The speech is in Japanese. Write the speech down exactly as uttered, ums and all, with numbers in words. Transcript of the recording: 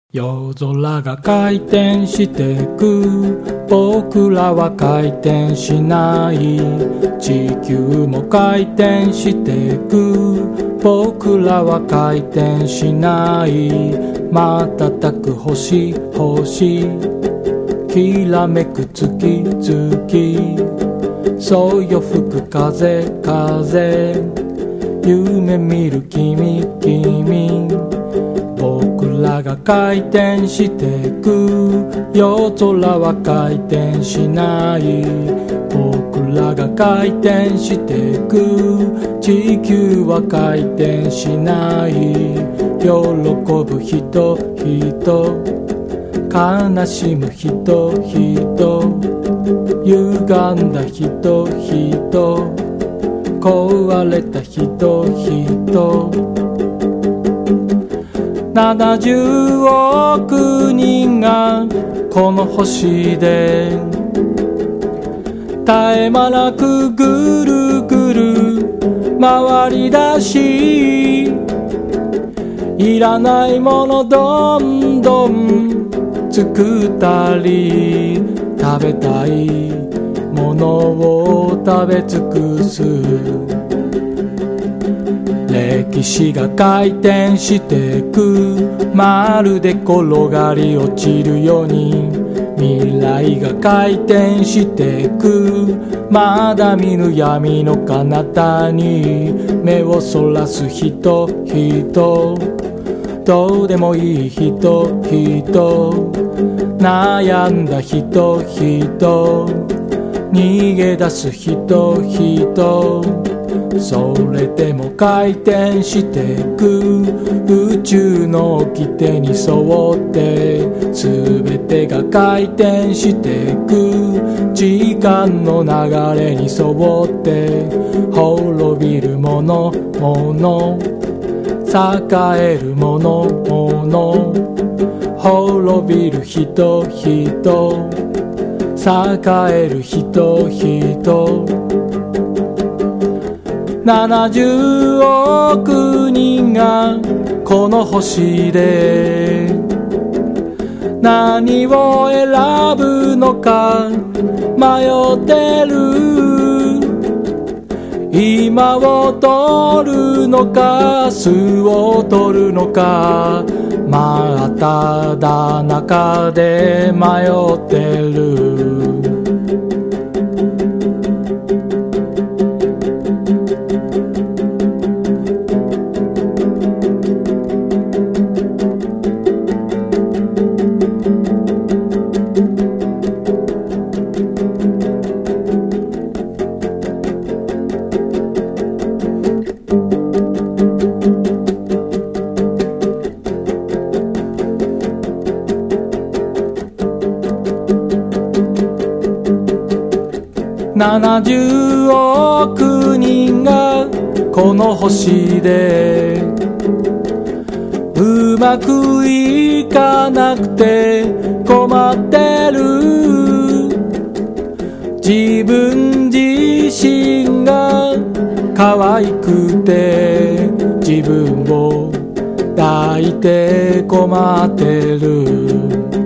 夜空が回転してく、僕らは回転しない。地球も回転してく、僕らは回転しない。瞬く星星、きらめく月月、そうよ吹く風風、夢見る君君。僕らが回転してく、夜空は回転しない。僕らが回転してく、地球は回転しない。喜ぶ人人、悲しむ人人、歪んだ人人、壊れた人人。ななじゅうおく人がこの星で絶え間なくぐるぐる回り出し、いらないものどんどん作ったり、食べたいものを食べ尽くす。歴史が回転してく、まるで転がり落ちるように。未来が回転してく、まだ見ぬ闇の彼方に目をそらす人人、どうでもいい人人、悩んだ人人、逃げ出す人人。それでも回転してく、宇宙の掟に沿って全てが回転してく、時間の流れに沿って滅びるものもの、栄えるものもの、滅びる人人、栄える人人。ななじゅうおく人がこの星で何を選ぶのか迷ってる。今を取るのか明日を取るのか、真っ只中で迷ってる。ななじゅうおく人がこの星でうまくいかなくて困ってる。自分自身が可愛くて自分を抱いて困ってる。